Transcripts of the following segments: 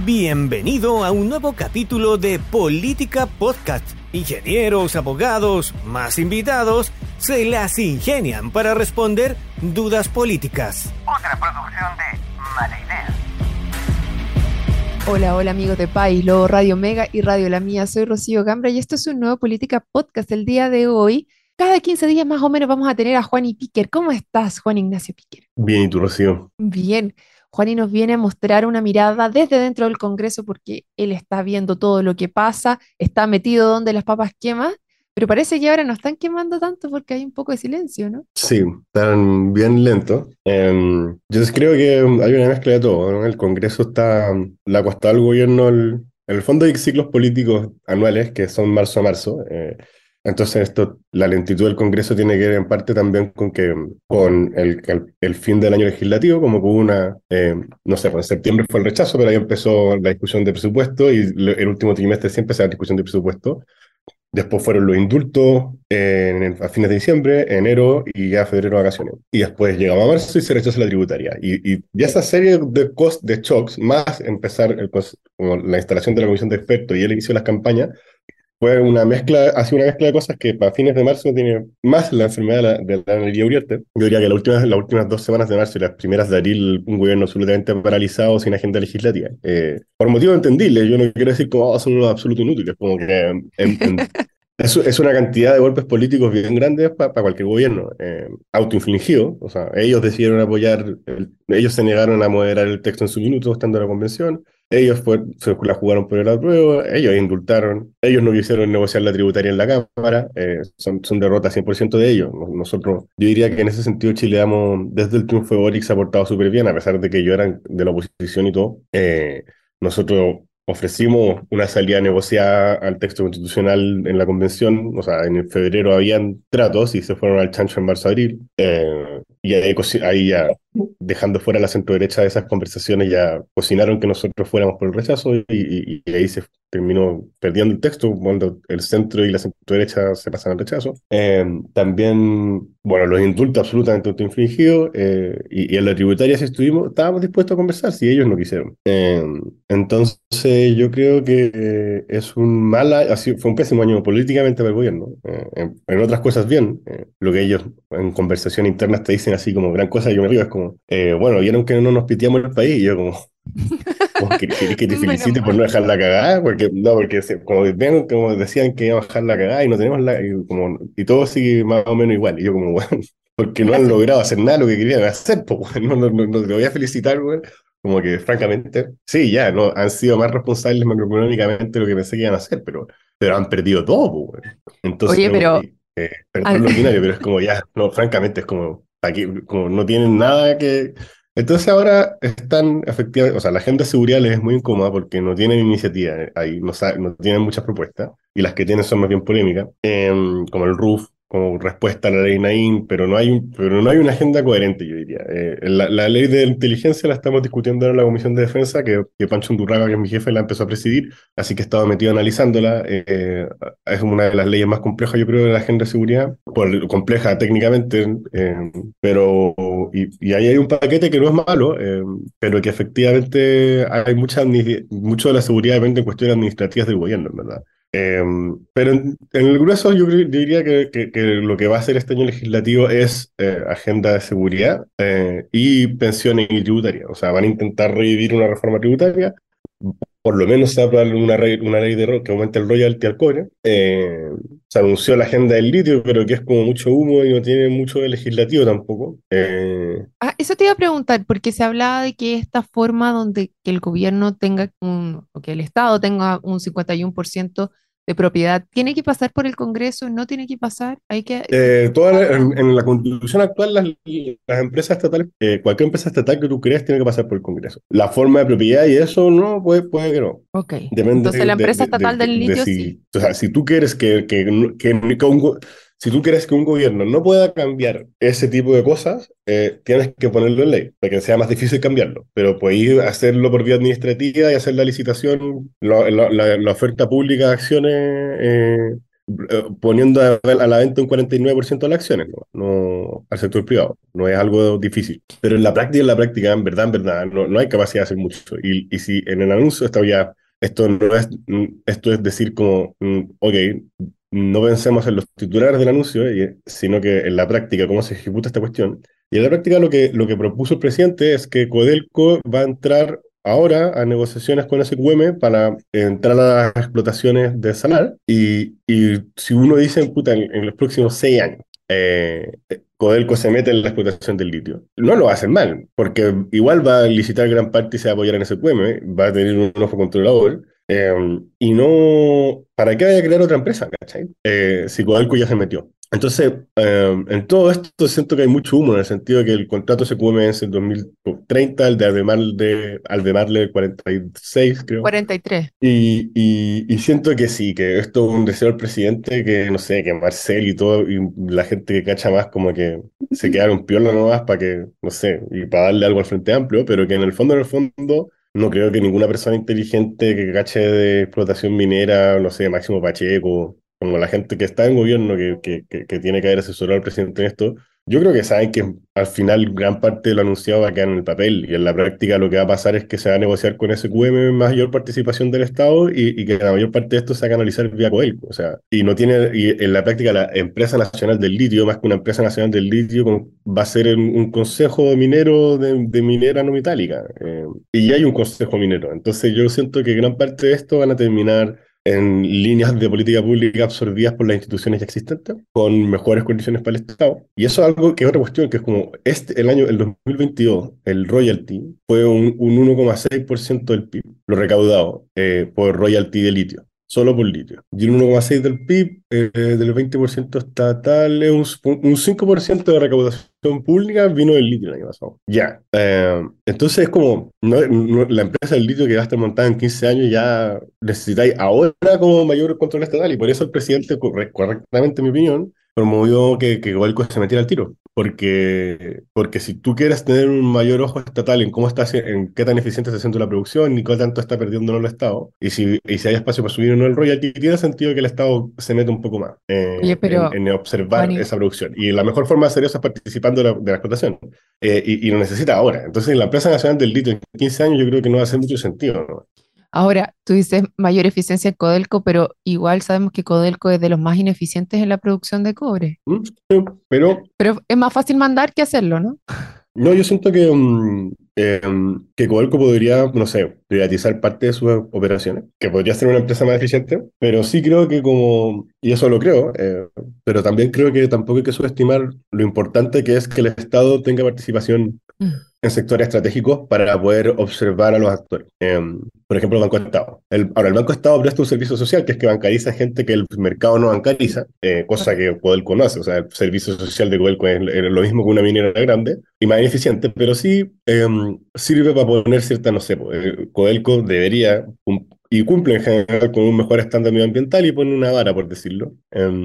Bienvenido a un nuevo capítulo de Política Podcast. Ingenieros, abogados, más invitados, se las ingenian para responder dudas políticas. Otra producción de Mala Idea. Hola amigos de Pailo, Radio Mega y Radio La Mía. Soy Rocío Gambra y esto es un nuevo Política Podcast. El día de hoy, cada 15 días más o menos vamos a tener a Juani Piquer. ¿Cómo estás, Juan Ignacio Piquer? Bien, ¿y tú, Rocío? Bien. Juani nos viene a mostrar una mirada desde dentro del Congreso porque él está viendo todo lo que pasa, está metido donde las papas queman, pero parece que ahora no están quemando tanto porque hay un poco de silencio, ¿no? Sí, están bien lentos. Yo creo que hay una mezcla de todo, ¿no? El Congreso le ha costado al gobierno, en el fondo hay ciclos políticos anuales que son marzo a marzo. Entonces la lentitud del Congreso tiene que ver en parte también con el fin del año legislativo, como que hubo no sé, pues en septiembre fue el rechazo, pero ahí empezó la discusión de presupuesto y el último trimestre siempre se da discusión de presupuesto. Después fueron los indultos a fines de diciembre, enero y ya febrero vacaciones. Y después llegamos a marzo y se rechaza la tributaria. Y ya esa serie de shocks, más empezar como la instalación de la comisión de expertos y el inicio de las campañas, fue ha sido una mezcla de cosas que para fines de marzo tiene más la enfermedad de la energía Uriarte. Yo diría que las últimas 2 semanas de marzo y las primeras de abril, un gobierno absolutamente paralizado, sin agenda legislativa. Por motivo entendible, yo no quiero decir que son unos absolutos inútiles, como que es una cantidad de golpes políticos bien grandes para cualquier gobierno, autoinfligido. O sea, ellos decidieron ellos se negaron a moderar el texto en su minuto, estando en la convención. Ellos se la jugaron por el apruebo, ellos indultaron, ellos no quisieron negociar la tributaria en la Cámara, son derrotas 100% de ellos. Nosotros, yo diría que en ese sentido Chile desde el triunfo de Boric se ha portado súper bien, a pesar de que ellos eran de la oposición y todo. Nosotros ofrecimos una salida negociada al texto constitucional en la convención, o sea, en febrero habían tratos y se fueron al chancho en marzo-abril, y ahí ya, dejando fuera la centro-derecha de esas conversaciones, ya cocinaron que nosotros fuéramos por el rechazo y ahí se terminó perdiendo el texto cuando el centro y la centro-derecha se pasan al rechazo. También, bueno, los indultos absolutamente autoinfligidos, y en la tributaria estábamos dispuestos a conversar si ellos no quisieron. Entonces yo creo que fue un pésimo año políticamente para el gobierno. En otras cosas bien, lo que ellos en conversación interna te dicen así como gran cosa, yo me río, es como, bueno, vieron que no nos piteamos el país, y yo como ¿querés que te felicite por no dejar la cagada? Porque como decían que iban a dejar la cagada y no tenemos y todo sigue más o menos igual. Y yo como, bueno, porque no han logrado hacer nada de lo que querían hacer, pues, no te voy a felicitar, güey. Como que, francamente, sí, ya, no, han sido más responsables macroeconómicamente de lo que pensé que iban a hacer, pero han perdido todo, pues, güey. Entonces, Oye, pero perdón lo ordinario, pero es como ya, no, francamente, es como, aquí, como no tienen nada que... Entonces ahora están, efectivamente, o sea, la agenda de seguridad les es muy incómoda porque no tienen iniciativa, ahí no tienen muchas propuestas, y las que tienen son más bien polémicas, como el RUF, como respuesta a la ley Naín, pero no hay una agenda coherente, yo diría. La ley de inteligencia la estamos discutiendo ahora en la Comisión de Defensa, que Pancho Undurraga, que es mi jefe, la empezó a presidir, así que he estado metido analizándola. Es una de las leyes más complejas, yo creo, de la agenda de seguridad, compleja técnicamente, pero y ahí hay un paquete que no es malo, pero que efectivamente hay mucho de la seguridad depende de cuestiones administrativas del gobierno, en verdad. Pero en el grueso yo diría que lo que va a hacer este año legislativo es agenda de seguridad, y pensiones y tributaria. O sea, van a intentar revivir una reforma tributaria, por lo menos se va a aprobar una ley que aumente el royalty al cobre. Se anunció la agenda del litio, pero que es como mucho humo y no tiene mucho de legislativo tampoco. eso te iba a preguntar, porque se hablaba de que esta forma donde que el gobierno o que el Estado tenga un 51% de propiedad, ¿tiene que pasar por el Congreso? ¿No tiene que pasar? En la constitución actual, las empresas estatales, cualquier empresa estatal que tú creas tiene que pasar por el Congreso. La forma de propiedad y eso no, puede que no. Ok. Depende Entonces la empresa estatal del litio sí. O sea, si tú quieres si tú quieres que un gobierno no pueda cambiar ese tipo de cosas, tienes que ponerlo en ley, para que sea más difícil cambiarlo. Pero puedes hacerlo por vía administrativa y hacer la licitación, la oferta pública de acciones, poniendo a la venta un 49% de las acciones, ¿no? No al sector privado. No es algo difícil. Pero en la práctica, en verdad, no hay capacidad de hacer mucho. Y si en el anuncio está ya, esto no es, esto es decir como, ok, no pensemos en los titulares del anuncio, sino que en la práctica, cómo se ejecuta esta cuestión. Y en la práctica lo que propuso el presidente es que Codelco va a entrar ahora a negociaciones con SQM para entrar a las explotaciones de salar. Y si uno dice, puta, en los próximos 6 años, Codelco se mete en la explotación del litio. No lo va a hacer mal, porque igual va a licitar gran parte y se va a apoyar en SQM, va a tener un ojo controlador. Y no, ¿para qué vaya a crear otra empresa, cachai? Si Codelco ya se metió. Entonces, en todo esto siento que hay mucho humo, en el sentido de que el contrato SQM es en 2030, el de Albemarle el 46, creo. 43. Y siento que sí, que esto es un deseo del presidente, que no sé, que Marcel y todo, y la gente que cacha más como que se quedaron piola nomás para que, no sé, y para darle algo al Frente Amplio, pero que en el fondo, no creo que ninguna persona inteligente que cache de explotación minera, no sé, Máximo Pacheco, como la gente que está en gobierno, que tiene que haber asesorado al presidente en esto, yo creo que saben que al final gran parte de lo anunciado va a quedar en el papel y en la práctica lo que va a pasar es que se va a negociar con SQM mayor participación del Estado y que la mayor parte de esto se va a canalizar vía Codelco. O sea, y en la práctica la empresa nacional del litio, más que una empresa nacional del litio, va a ser un consejo minero de minera no metálica. Y ya hay un consejo minero. Entonces yo siento que gran parte de esto van a terminar en líneas de política pública absorbidas por las instituciones ya existentes, con mejores condiciones para el Estado. Y eso es algo que es otra cuestión, que es como el 2022, el royalty fue un 1,6% del PIB, lo recaudado por royalty de litio. Solo por litio. Y el 1,6 del PIB, del 20% estatal, es un 5% de recaudación pública vino del litio el año pasado. Ya. Entonces es como, la empresa del litio que va a estar montada en 15 años ya necesitáis ahora como mayor control estatal. Y por eso el presidente, correctamente en mi opinión, promovió que Codelco se metiera al tiro. Porque si tú quieres tener un mayor ojo estatal en cómo en qué tan eficiente está haciendo la producción y qué tanto está perdiendo el Estado, y si hay espacio para subir o no el royalty, tiene sentido que el Estado se meta un poco más Oye, pero, en observar Juani, esa producción. Y la mejor forma de hacer eso es participando de la explotación. Y lo necesita ahora. Entonces, la empresa nacional del litio en 15 años yo creo que no va a hacer mucho sentido, ¿no? ahora tú dices mayor eficiencia en Codelco, pero igual sabemos que Codelco es de los más ineficientes en la producción de cobre. ¿Mm? Pero Pero es más fácil mandar que hacerlo, ¿no? no, yo siento que Codelco podría, no sé, privatizar parte de sus operaciones, que podría ser una empresa más eficiente, pero sí creo que y eso lo creo, pero también creo que tampoco hay que subestimar lo importante que es que el Estado tenga participación Mm. en sectores estratégicos para poder observar a los actores. Por ejemplo, el Banco Estado. Ahora, el Banco Estado presta un servicio social que es que bancariza gente que el mercado no bancariza, cosa que Codelco no hace. O sea, el servicio social de Codelco es lo mismo que una minera grande y más ineficiente, pero sí sirve para poner cierta, no sé, Codelco debería y cumple en general con un mejor estándar medioambiental y pone una vara, por decirlo.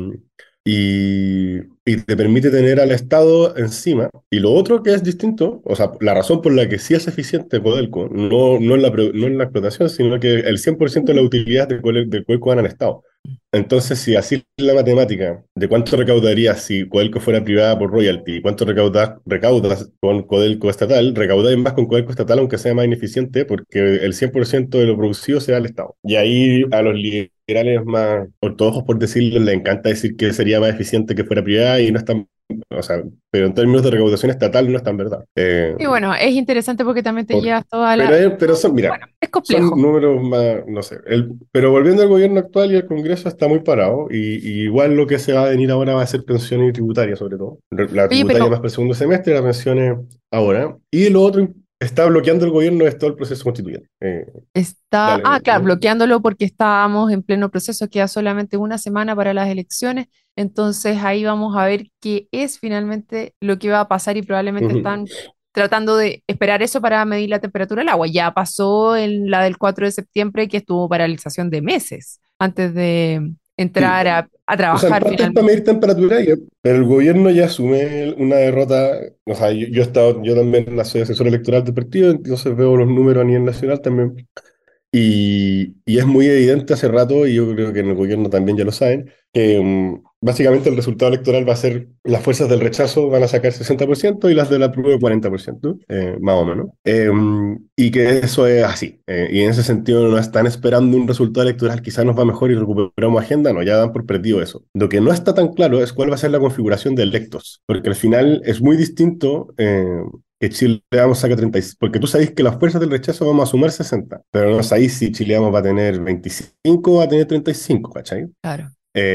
Y te permite tener al Estado encima. Y lo otro que es distinto, o sea, la razón por la que sí es eficiente Codelco, no en la explotación, sino que el 100% de la utilidad de Codelco van al Estado. Entonces, si así es la matemática de cuánto recaudarías si Codelco fuera privada por royalty y cuánto recaudas con Codelco estatal, recaudáis más con Codelco estatal aunque sea más ineficiente porque el 100% de lo producido se da al Estado. Y ahí a los liberales más ortodoxos, por decirlo, les encanta decir que sería más eficiente que fuera privada y no es tan, o sea, pero en términos de recaudación estatal no es tan verdad. Y bueno, es interesante porque también te Por- llevas toda la... pero mira, Bueno, es son complejo. números más, no sé. Pero volviendo al gobierno actual y al Congreso está muy parado. Y igual lo que se va a venir ahora va a ser pensiones y tributarias, sobre todo. La Oye, tributaria pero más para el segundo semestre, las pensiones ahora. Y lo otro está bloqueando el gobierno es todo el proceso constituyente. está... Dale, Ah, claro, ¿no? bloqueándolo porque estábamos en pleno proceso, queda solamente una semana para las elecciones, entonces ahí vamos a ver qué es finalmente lo que va a pasar y probablemente Ujú. están tratando de esperar eso para medir la temperatura del agua. Ya pasó en la del 4 de septiembre que estuvo paralización de meses antes de Sí. entrar a O sea, en trabajar parte es para finalmente. medir temperatura, pero el gobierno ya asume una derrota. O sea, yo también soy asesor electoral del partido, entonces veo los números a nivel nacional también. Y es muy evidente hace rato, y yo creo que en el gobierno también ya lo saben, que básicamente el resultado electoral va a ser, las fuerzas del rechazo van a sacar 60% y las de la prueba 40%, más o menos. Y que eso es así. Y en ese sentido no están esperando un resultado electoral, quizás nos va mejor y recuperamos agenda, no, ya dan por perdido eso. Lo que no está tan claro es cuál va a ser la configuración de electos, porque al final es muy distinto. Que Chile Vamos saque 30, porque tú sabés que las fuerzas del rechazo vamos a sumar 60, pero no sabéis si Chile Vamos va a tener 25 o va a tener 35, ¿cachai? Claro.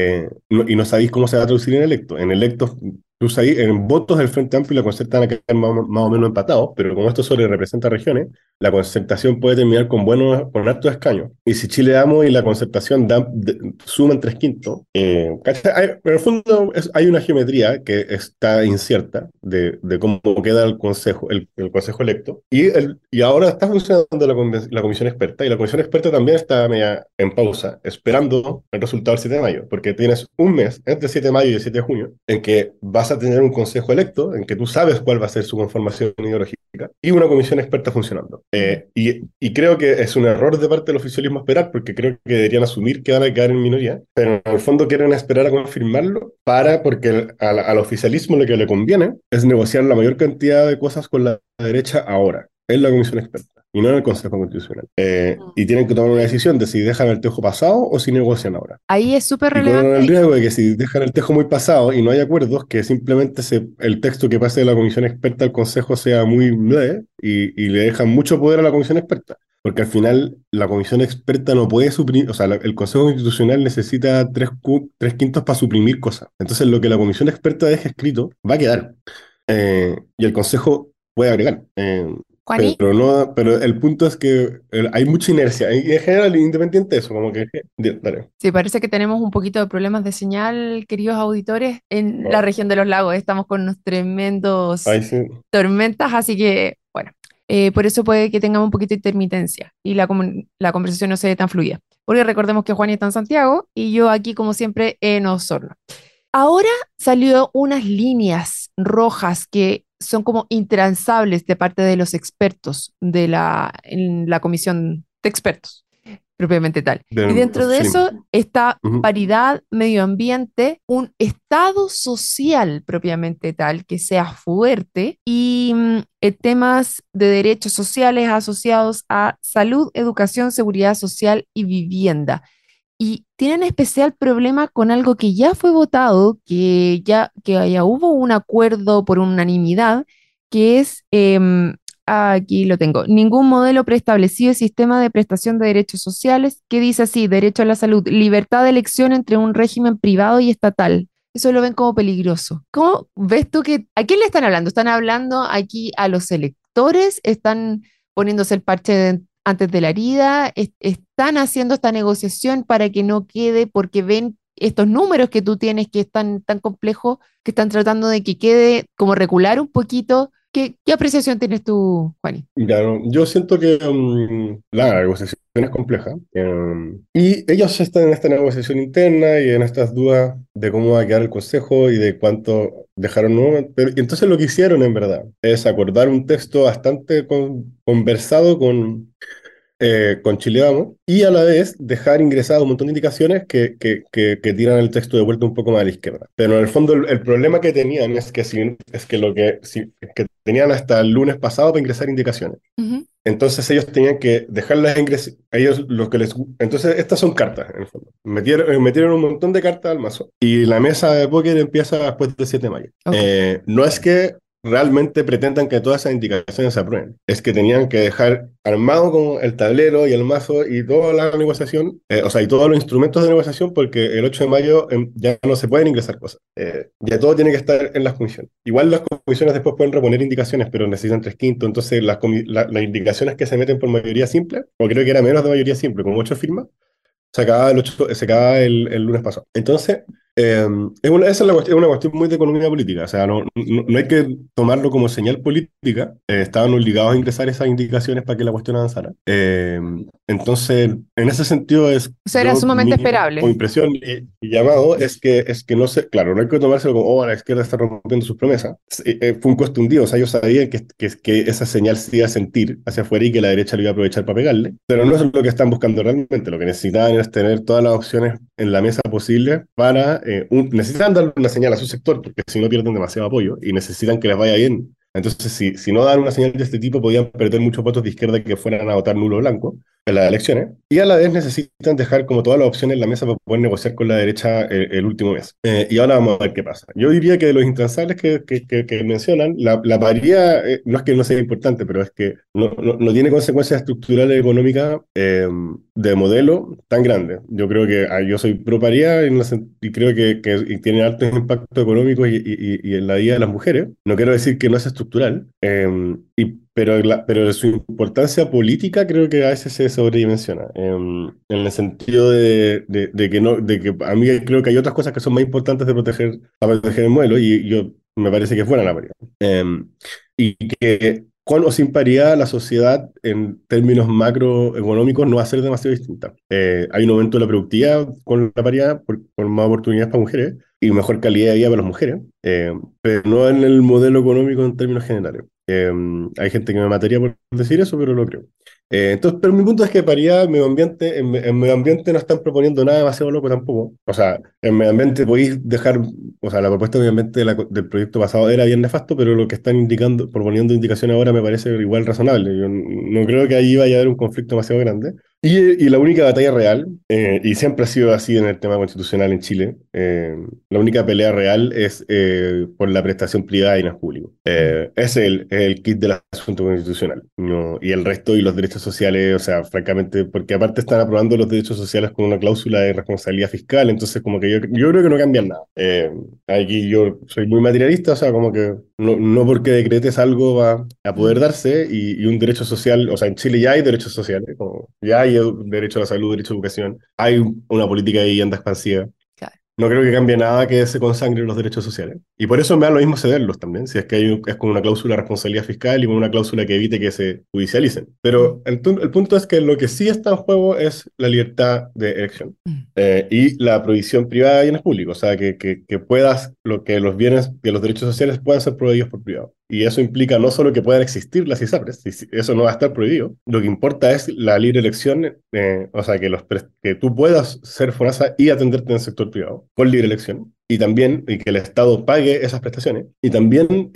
Y no sabéis cómo se va a traducir en electos. En electos, tú sabéis, en votos el Frente Amplio y la Concerta van a quedar más o menos empatados, pero como esto solo representa regiones, la concertación puede terminar con hartos escaños. Y si Chile Vamos y la concertación suman 3/5, ¿cachai? En el fondo hay una geometría que está incierta de cómo queda el consejo electo. Y ahora está funcionando la comisión experta, y la comisión experta también está media en pausa, esperando el resultado del 7 de mayo, porque tienes un mes entre 7 de mayo y el 7 de junio en que vas a tener un consejo electo, en que tú sabes cuál va a ser su conformación ideológica, y una comisión experta funcionando. Y creo que es un error de parte del oficialismo esperar, porque creo que deberían asumir que van a quedar en minoría, pero en el fondo quieren esperar a confirmarlo porque al oficialismo lo que le conviene es negociar la mayor cantidad de cosas con la derecha ahora, en la comisión experta, y no en el Consejo Constitucional. Y tienen que tomar una decisión de si dejan el tejo pasado o si negocian ahora. Ahí es súper Y con el relevante. riesgo de que si dejan el tejo muy pasado y no hay acuerdos, que simplemente el texto que pase de la comisión experta al Consejo sea muy bleh, y le dejan mucho poder a la comisión experta. Porque al final la comisión experta no puede suprimir, o sea, el Consejo Constitucional necesita 3/5 para suprimir cosas. Entonces lo que la comisión experta deje escrito va a quedar. Y el Consejo puede agregar. Juani, Pero el punto es que hay mucha inercia. Y en general, independiente de eso, como que. Dale. sí, parece que tenemos un poquito de problemas de señal, queridos auditores, en la Oh, región de los lagos. Estamos con unos tremendos ahí sí. tormentas, así que, bueno, por eso puede que tengamos un poquito de intermitencia y la conversación no se ve tan fluida. Porque recordemos que Juan está en Santiago y yo aquí, como siempre, en Osorno. Ahora salió unas líneas rojas que son como intransables de parte de los expertos en la comisión de expertos propiamente tal. Y Del dentro de oficialismo. eso está Ujú. paridad, medio ambiente, un estado social propiamente tal que sea fuerte y temas de derechos sociales asociados a salud, educación, seguridad social y vivienda. Y tienen especial problema con algo que ya fue votado, que ya hubo un acuerdo por unanimidad, que es aquí lo tengo. Ningún modelo preestablecido de sistema de prestación de derechos sociales que dice así, derecho a la salud, libertad de elección entre un régimen privado y estatal. Eso lo ven como peligroso. ¿Cómo ves tú a quién le están hablando? ¿Están hablando aquí a los electores? ¿Están poniéndose el parche antes de la herida? ¿Están haciendo esta negociación para que no quede porque ven estos números que tú tienes que están tan complejos que están tratando de que quede como recular un poquito? ¿Qué apreciación tienes tú, Juani? Ya, no, yo siento que la negociación es compleja. Y ellos están en esta negociación interna y en estas dudas de cómo va a quedar el consejo y de cuánto dejaron. ¿No? Y entonces lo que hicieron en verdad es acordar un texto bastante conversado con Chile Vamos, y a la vez dejar ingresadas un montón de indicaciones que tiran el texto de vuelta un poco más a la izquierda. Pero en el fondo el problema que tenían es que tenían hasta el lunes pasado para ingresar indicaciones. Ujú. Entonces ellos tenían que dejarlas ingresar. Entonces estas son cartas, en el fondo. Metieron un montón de cartas al mazo. Y la mesa de póker empieza después del 7 de mayo. Ok. No es que realmente pretendan que todas esas indicaciones se aprueben. Es que tenían que dejar armado con el tablero y el mazo y toda la negociación, o sea, y todos los instrumentos de negociación, porque el 8 de mayo ya no se pueden ingresar cosas. Ya todo tiene que estar en las comisiones. Igual las comisiones después pueden reponer indicaciones, pero necesitan 3/5. Entonces las indicaciones que se meten por mayoría simple, o creo que era menos de mayoría simple, con 8 firmas, se acaba el lunes pasado. Entonces, Esa es es una cuestión muy de economía política, o sea, no hay que tomarlo como señal política, estaban obligados a ingresar esas indicaciones para que la cuestión avanzara. Entonces, en ese sentido O sea, era sumamente como esperable. impresión y llamado es que no sé, claro, no hay que tomárselo como, oh, la izquierda está rompiendo sus promesas. Fue un costo hundido, o sea, ellos sabían que esa señal se iba a sentir hacia afuera y que la derecha lo iba a aprovechar para pegarle, pero no es lo que están buscando realmente, lo que necesitaban es tener todas las opciones en la mesa posible para, necesitan darle una señal a su sector, porque si no pierden demasiado apoyo y necesitan que les vaya bien. Entonces, si no dan una señal de este tipo, podían perder muchos votos de izquierda que fueran a votar nulo o blanco en las elecciones, y a la vez necesitan dejar como todas las opciones en la mesa para poder negociar con la derecha el último mes. Y ahora vamos a ver qué pasa. Yo diría que de los intransables que mencionan, la paridad no es que no sea importante, pero es que no tiene consecuencias estructurales económicas de modelo tan grandes. Yo creo que yo soy pro paridad y creo que tiene altos impactos económicos y en la vida de las mujeres. No quiero decir que no es estructural, pero su importancia política creo que a veces se sobredimensiona, en el sentido de que no, de que a mí creo que hay otras cosas que son más importantes para proteger el modelo, y yo me parece que es buena la paridad. Y que con o sin paridad la sociedad en términos macroeconómicos no va a ser demasiado distinta. Hay un aumento de la productividad con la paridad por más oportunidades para mujeres y mejor calidad de vida para las mujeres, pero no en el modelo económico en términos generales. Hay gente que me mataría por decir eso, pero lo creo. Entonces, pero mi punto es que paridad, en medio ambiente no están proponiendo nada demasiado loco tampoco. O sea, en medio ambiente podéis dejar, o sea, la propuesta de medio ambiente del proyecto pasado era bien nefasto, pero lo que están indicando, proponiendo indicaciones ahora me parece igual razonable. Yo no creo que ahí vaya a haber un conflicto demasiado grande. Y la única batalla real, y siempre ha sido así en el tema constitucional en Chile, la única pelea real es por la prestación privada y no es público. Es el kit del asunto constitucional. Y el resto y los derechos sociales, o sea, francamente, porque aparte están aprobando los derechos sociales con una cláusula de responsabilidad fiscal, entonces como que yo creo que no cambian nada. Aquí yo soy muy materialista, o sea, como que no porque decretes algo va a poder darse y un derecho social, o sea, en Chile ya hay derechos sociales, como ya hay derecho a la salud, derecho a la educación, hay una política de vivienda expansiva. Claro. No creo que cambie nada que se consagren los derechos sociales. Y por eso me da lo mismo cederlos también, si es que es con una cláusula de responsabilidad fiscal y con una cláusula que evite que se judicialicen. Pero el punto es que lo que sí está en juego es la libertad de elección, y la provisión privada de bienes públicos, o sea, que que los bienes, que los derechos sociales puedan ser proveídos por privados. Y eso implica no solo que puedan existir las ISAPRES, eso no va a estar prohibido, lo que importa es la libre elección, o sea, que tú puedas ser FONASA y atenderte en el sector privado, con libre elección, y que el Estado pague esas prestaciones, y también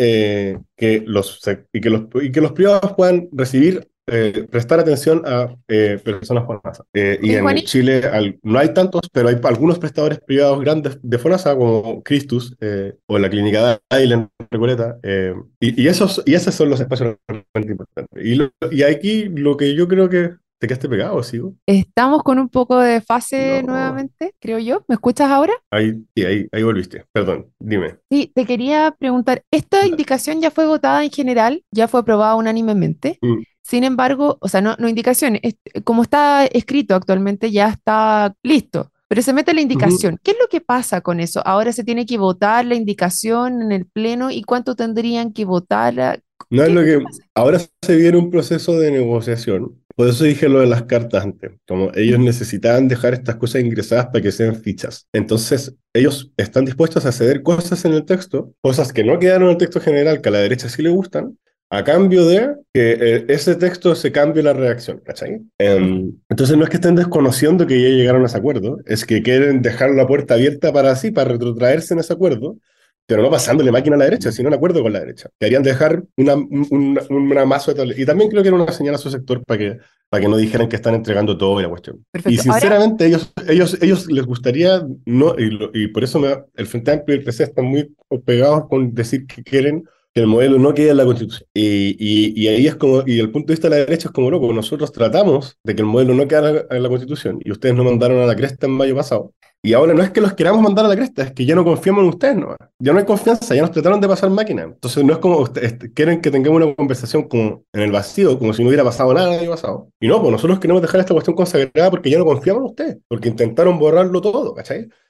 y que los privados puedan prestar atención a personas FONASA. Y Oye, en Juani, Chile no hay tantos, pero hay algunos prestadores privados grandes de FONASA, como Christus, o la Clínica Dail en Recoleta, y esos son los espacios realmente importantes. Y aquí lo que yo creo que te quedaste pegado, ¿sigo? estamos con un poco de fase No. nuevamente, creo yo. ¿Me escuchas ahora? Sí, ahí volviste. Perdón, dime. Sí, te quería preguntar, ¿esta Dale. indicación ya fue votada en general? ¿Ya fue aprobada unánimemente? Mm, Sin embargo, o sea, no indicación, como está escrito actualmente ya está listo, pero se mete la ujú. indicación. ¿Qué es lo que pasa con eso? Ahora se tiene que votar la indicación en el pleno y cuánto tendrían que votar. No es ¿Qué es lo lo que que. pasa? Ahora se viene un proceso de negociación. Por eso dije lo de las cartas antes. Como ellos Mm, necesitaban dejar estas cosas ingresadas para que sean fichas. Entonces, ellos están dispuestos a ceder cosas en el texto, cosas que no quedaron en el texto general, que a la derecha sí le gustan, a cambio de que ese texto se cambie la redacción, ¿cachai? ujú. Entonces no es que estén desconociendo que ya llegaron a ese acuerdo, es que quieren dejar la puerta abierta para sí, para retrotraerse en ese acuerdo, pero no pasándole máquina a la derecha, sino en acuerdo con la derecha. Querían dejar una mazo de tablet. Y también creo que era una señal a su sector para que no dijeran que están entregando todo y la cuestión. Y Perfecto. Ahora, sinceramente, ellos les gustaría, no, y por eso el Frente Amplio y el PC están muy pegados con decir que quieren que el modelo no quede en la Constitución. Y ahí es como, y el punto de vista de la derecha es como loco, nosotros tratamos de que el modelo no quede en la Constitución, y ustedes nos mandaron a la cresta en mayo pasado. Y ahora no es que los queramos mandar a la cresta, es que ya no confiamos en ustedes, no. Ya no hay confianza, ya nos trataron de pasar máquina. Entonces no es como ustedes quieren que tengamos una conversación como en el vacío, como si no hubiera pasado nada el año pasado. Y no, pues nosotros queremos dejar esta cuestión consagrada porque ya no confiamos en ustedes, porque intentaron borrarlo todo, ¿cachai?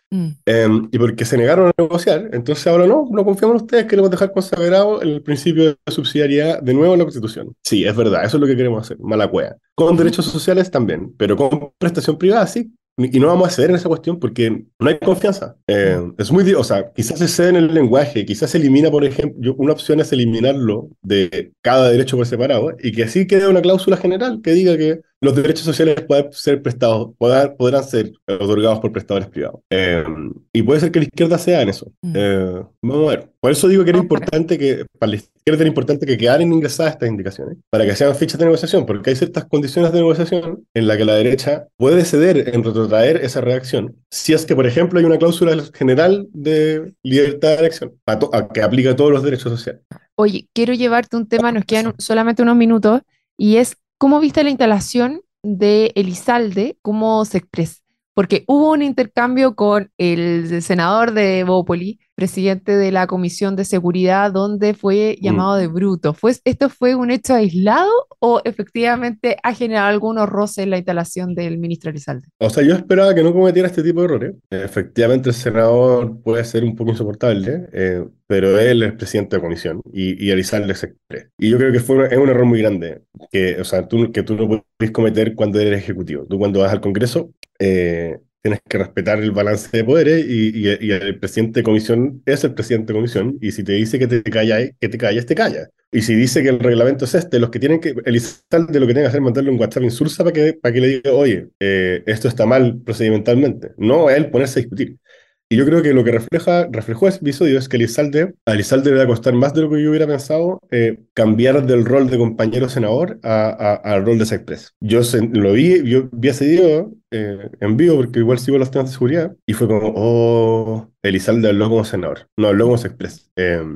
Mm, Y porque se negaron a negociar, entonces ahora no confiamos en ustedes, queremos dejar consagrado el principio de subsidiariedad de nuevo en la Constitución. Sí, es verdad, eso es lo que queremos hacer, mala cueva. Con derechos sociales también, pero con prestación privada sí. Y no vamos a ceder en esa cuestión porque no hay confianza. mm, Es o sea, quizás se cede en el lenguaje, quizás se elimina, por ejemplo, una opción es eliminarlo de cada derecho por separado y que así quede una cláusula general que diga que los derechos sociales pueden ser prestados, podrán ser otorgados por prestadores privados. Y puede ser que la izquierda sea en eso. mm. Vamos a ver. Por eso digo que era Ojalá. importante que, para la izquierda era importante que quedaran ingresadas estas indicaciones, para que sean fichas de negociación, porque hay ciertas condiciones de negociación en las que la derecha puede ceder en retrotraer esa reacción, si es que, por ejemplo, hay una cláusula general de libertad de elección, que aplica a todos los derechos sociales. Oye, quiero llevarte un tema, nos quedan solamente unos minutos, y es ¿cómo viste la instalación de Elizalde como Sexpress? Porque hubo un intercambio con el senador de Bópoli, presidente de la Comisión de Seguridad, donde fue llamado de Mm. bruto. ¿Esto fue un hecho aislado o efectivamente ha generado algunos roces en la instalación del ministro Elizalde? O sea, yo esperaba que no cometiera este tipo de errores. Efectivamente, el senador puede ser un poco insoportable, pero él es presidente de comisión y Elizalde es express. Y yo creo que es un error muy grande que, o sea, que tú no puedes cometer cuando eres ejecutivo. Tú cuando vas al Congreso tienes que respetar el balance de poderes y el presidente de comisión es el presidente de comisión y si te dice que te calles, te callas. Y si dice que el reglamento es este, los que tienen que, Elizalde lo que tiene que hacer es mandarle un WhatsApp insulsa para que le diga, oye, esto está mal procedimentalmente. No él ponerse a discutir. Y yo creo que lo que reflejó ese episodio es que a Elizalde le va a costar más de lo que yo hubiera pensado cambiar del rol de compañero senador al rol de Sexpress. Yo vi ese video en vivo porque igual sigo los temas de seguridad y fue como, oh, Elizalde habló como senador, no habló como Sexpress.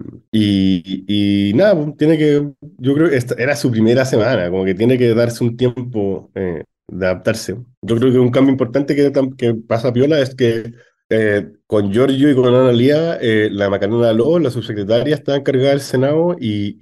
Y nada, pues, yo creo que esta era su primera semana, como que tiene que darse un tiempo de adaptarse. Yo creo que un cambio importante que pasa a Piola es que con Giorgio y con Ana Lía, la Macarena Lobo, la subsecretaria, estaba encargada del Senado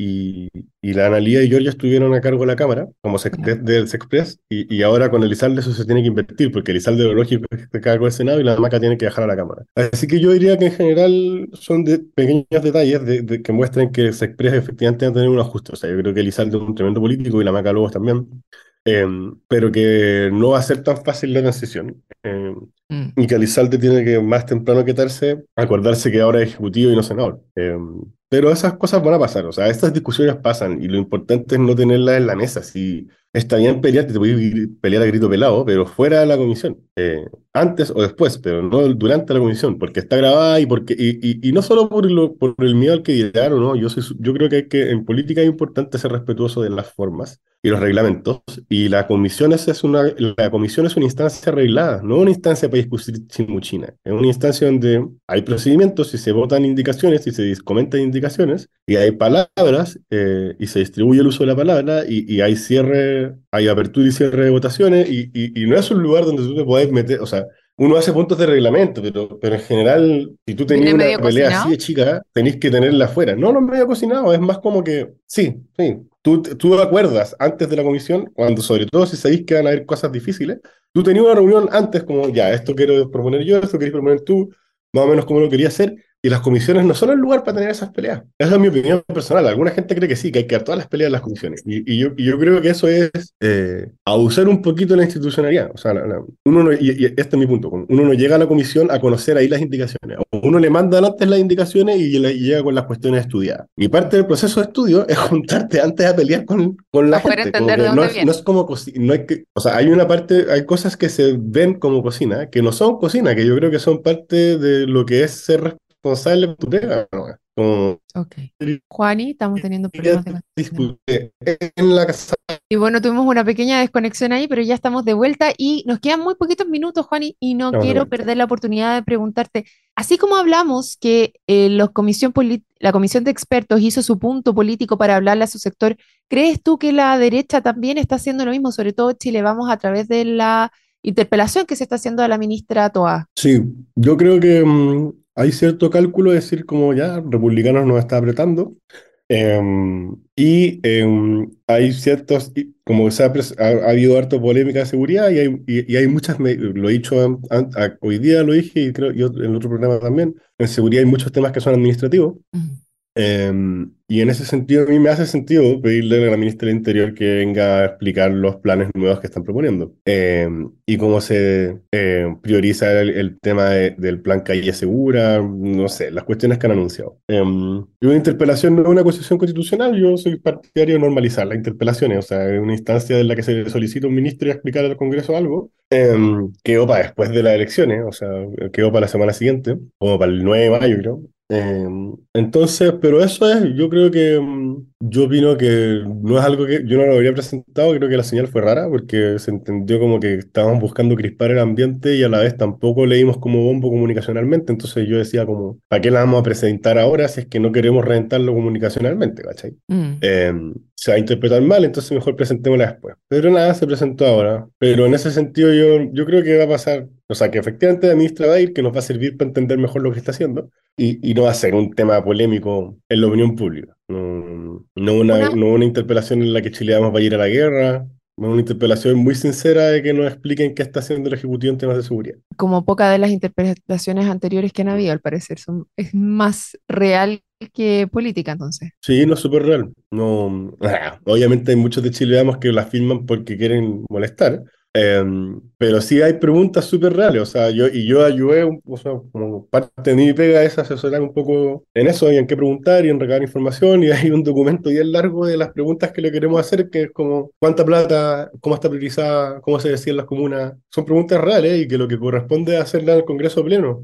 y la Ana Lía y Giorgio estuvieron a cargo de la Cámara, como Ya. del Sexpress, y ahora con Elizalde eso se tiene que invertir, porque Elizalde lo lógico es que esté a cargo del Senado y la Maca tiene que dejar a la Cámara. Así que yo diría que en general son pequeños detalles que muestran que el Sexpress efectivamente va a tener un ajuste. O sea, yo creo que Elizalde es un tremendo político y la Maca Lobos también, pero que no va a ser tan fácil la transición. Mm. Y que Elizalde tiene que más temprano que tarde acordarse que ahora es ejecutivo y no senador. Pero esas cosas van a pasar, o sea, estas discusiones pasan y lo importante es no tenerlas en la mesa. Si está bien pelear, te puedes pelear a grito pelado, pero fuera de la comisión, antes o después, pero no durante la comisión, porque está grabada y no solo por el miedo al que dirán o no, yo creo en política es importante ser respetuoso de las formas y los reglamentos, y la comisión es una instancia arreglada, no una instancia para discutir chimuchina, es una instancia donde hay procedimientos y se votan indicaciones y se comentan indicaciones y hay palabras y se distribuye el uso de la palabra y hay apertura y cierre de votaciones y no es un lugar donde tú te puedes meter, o sea, uno hace puntos de reglamento, pero en general, si tú tenías ¿Viene una medio pelea así cocinado? de chica, tenés que tenerla afuera. No, no es medio cocinado, es más como que, sí. Tú acuerdas antes de la comisión, cuando sobre todo si sabéis que van a haber cosas difíciles, tú tenías una reunión antes como, ya, esto quiero proponer yo, esto queréis proponer tú, más o menos como lo quería hacer, y las comisiones no son el lugar para tener esas peleas. Esa es mi opinión personal. Alguna gente cree que sí, que hay que dar todas las peleas en las comisiones. Y yo creo que eso es abusar un poquito de la institucionalidad. O sea, uno no, y este es mi punto. Uno no llega a la comisión a conocer ahí las indicaciones. Uno le mandan antes las indicaciones y llega con las cuestiones estudiadas. Y parte del proceso de estudio es juntarte antes a pelear con la Para poder gente. Como entender de que dónde no viene. es como no hay que, o sea, hay una parte, hay cosas que se ven como cocina, que no son cocina, que yo creo que son parte de lo que es ser responsable de tu pega, ¿no? Como Ok. Juani, estamos teniendo problemas de conexión. discutir en la casa. Y bueno, tuvimos una pequeña desconexión ahí, pero ya estamos de vuelta y nos quedan muy poquitos minutos, Juani, y no Estamos de quiero vuelta. perder la oportunidad de preguntarte, así como hablamos que la comisión de expertos hizo su punto político para hablarle a su sector, ¿crees tú que la derecha también está haciendo lo mismo, sobre todo Chile Vamos, a través de la interpelación que se está haciendo a la ministra Toa? Sí, yo creo que hay cierto cálculo de decir como ya, republicanos nos está apretando. Hay ciertos, como que ha habido harto polémica de seguridad y hay muchas, lo he dicho hoy día, lo dije y creo yo en otro programa también, en seguridad hay muchos temas que son administrativos. Y en ese sentido, a mí me hace sentido pedirle a la ministra del Interior que venga a explicar los planes nuevos que están proponiendo y cómo se prioriza el tema del plan Calle Segura, no sé, las cuestiones que han anunciado. Y una interpelación no es una acusación constitucional, yo soy partidario de normalizar las interpelaciones, o sea, es una instancia en la que se le solicita a un ministro y a explicar al Congreso algo. Quedó para después de las elecciones, o sea, quedó para la semana siguiente, como para el 9 de mayo, creo. Entonces, pero eso es, yo creo que, yo opino que no es algo que yo no lo habría presentado, creo que la señal fue rara porque se entendió como que estábamos buscando crispar el ambiente y a la vez tampoco leímos como bombo comunicacionalmente, entonces yo decía como, ¿para qué la vamos a presentar ahora si es que no queremos reventarlo comunicacionalmente, ¿cachai? Se va a interpretar mal, entonces mejor presentémosla después. Pero nada, se presentó ahora, pero en ese sentido yo creo que va a pasar, o sea, que efectivamente la ministra va a ir, que nos va a servir para entender mejor lo que está haciendo. Y no va a ser un tema polémico en la opinión pública. No una interpelación en la que Chile vamos a ir a la guerra, no una interpelación muy sincera de que nos expliquen qué está haciendo el Ejecutivo en temas de seguridad. Como pocas de las interpretaciones anteriores que han habido, al parecer, es más real que política, entonces. Sí, no es súper real. No, obviamente hay muchos de Chile Vamos que la firman porque quieren molestar. Pero sí hay preguntas súper reales, o sea, yo ayudé, o sea, como parte de mi pega es asesorar un poco en eso y en qué preguntar y en recabar información, y hay un documento bien largo de las preguntas que le queremos hacer, que es como cuánta plata, cómo está priorizada, cómo se decide en las comunas, son preguntas reales y que lo que corresponde es hacerla en el Congreso pleno,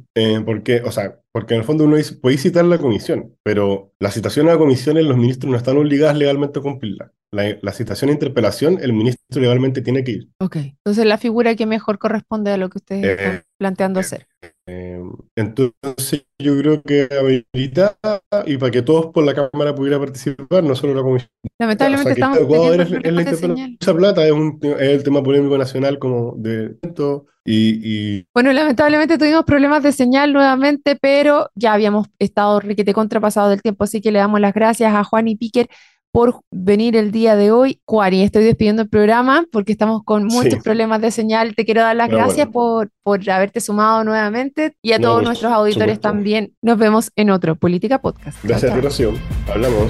porque en el fondo uno dice, puede citar la comisión, pero la citación a la comisión los ministros no están obligados legalmente a cumplirla. La citación e interpelación, el ministro legalmente tiene que ir. Ok, entonces la figura que mejor corresponde a lo que ustedes están planteando hacer. Entonces yo creo que amerita, y para que todos por la Cámara pudieran participar, no solo la comisión. Lamentablemente O sea, que estamos Ecuador teniendo es la problemas de interpelación. señal. Mucha plata es el tema polémico nacional como de esto y Bueno, lamentablemente tuvimos problemas de señal nuevamente, pero ya habíamos estado requete contrapasado del tiempo, así que le damos las gracias a Juan y Piquer por venir el día de hoy. Juan, y estoy despidiendo el programa porque estamos con muchos sí, problemas de señal. Te quiero dar las pero gracias bueno, por haberte sumado nuevamente y a no, todos por nuestros auditores supuesto. también. Nos vemos en otro Política Podcast. Chao, Gracias, chao. Rocío. Hablamos.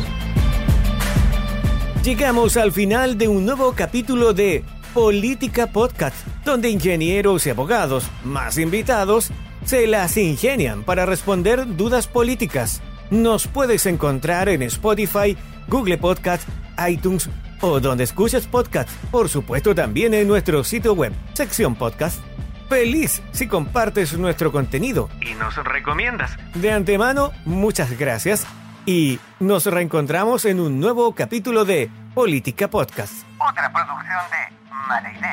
Llegamos al final de un nuevo capítulo de Política Podcast, donde ingenieros y abogados, más invitados, se las ingenian para responder dudas políticas. Nos puedes encontrar en Spotify, Google Podcast, iTunes o donde escuches podcast. Por supuesto también en nuestro sitio web, sección podcast. Feliz si compartes nuestro contenido Y nos recomiendas. de antemano. Muchas gracias y nos reencontramos en un nuevo capítulo de Política Podcast. Otra producción de Mala Idea.